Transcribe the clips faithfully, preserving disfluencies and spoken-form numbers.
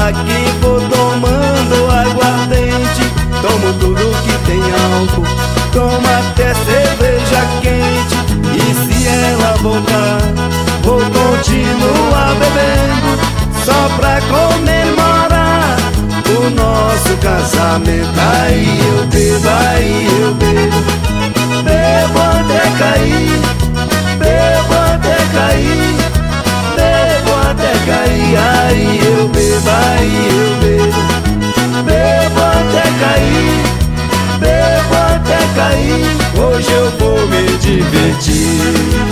conhaque, vou tomando aguardente. Tomo tudo que tem álcool, tomo até cerveja quente. E se ela voltar, vou continuar bebendo, só pra comemorar o nosso casamento. Aí eu bebo, aí eu bebo, bebo até cair, bebo até cair, bebo até cair. Aí eu bebo, aí eu bebo, bebo até cair, bebo até cair. Hoje eu vou me divertir.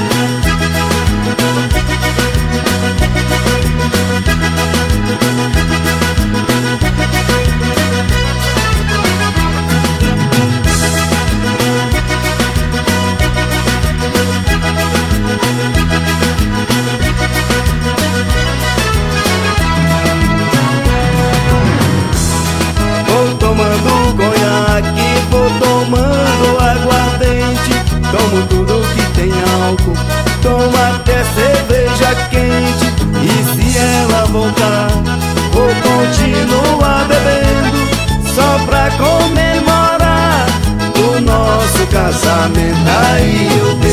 Tomando conhaque, vou tomando aguardente. Tomo tudo que tem álcool, tomo até cerveja quente. E se ela voltar, vou continuar bebendo, só pra comemorar o nosso casamento. Aí eu